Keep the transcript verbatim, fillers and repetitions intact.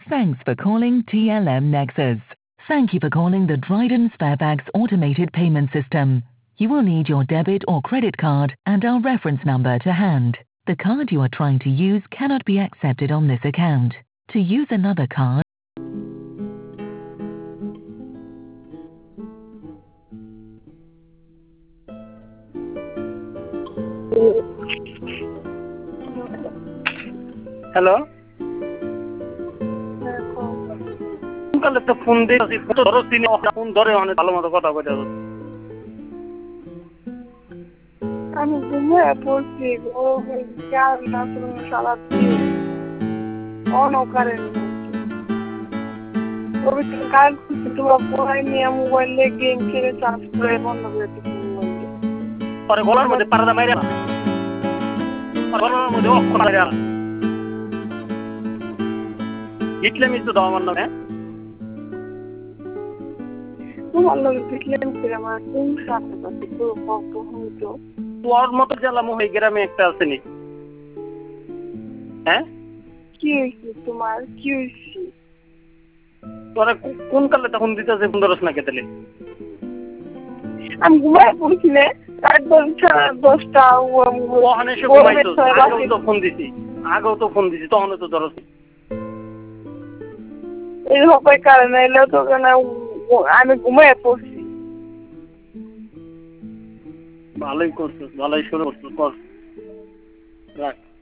Thanks for calling T L M Nexus. Thank you for calling the Dryden Sparebags automated payment system. You will need your debit or credit card and our reference number to hand. The card you are trying to use cannot be accepted on this account. To use another card, hello, কাল একটা phone দিয়েছি, phone ধরো চিনি phone ধরে অনেক ভালো মতো কথা বলে। আমি ঘুমিয়ে পড়ছি ও কাল না সারা দিন অনকারে কাল তোমার পড়াই নিয়ে মোবাইলে গেম খেলে চার্জ করে বন্ধ করে দিচ্ছি মোবাইলে। পরে গলার মধ্যে পাড়া মাইরে না, গলার মধ্যে অক্ষর মাইরে না। ইটলে মিস তো দাও আমার নামে। তোমার লোক দেখলেন কি আমার কোন সাথে পাচ্ছি পুরো কত হইতো তোর মতো জ্বালামো হয়ে গ্রামে একটা আছে নি। হ্যাঁ কি হয়েছে তোমার, কি হয়েছে? তোরা কোন কালে তখন দিতেছে পনেরোশ না কেতেলে? আমি ঘুমায় পড়ছি না রাত দশটা দশটা ওখানে এসে ঘুমাইতো, আগেও তো ফোন দিছি আগেও তো ফোন দিছি তখন তো ধরো এই হবে কারণে এলেও তো কেন আমি ঘুমায় পড়ছি। ভালোই করছিস, ভালোই শুরু করছিস, কর রাখ।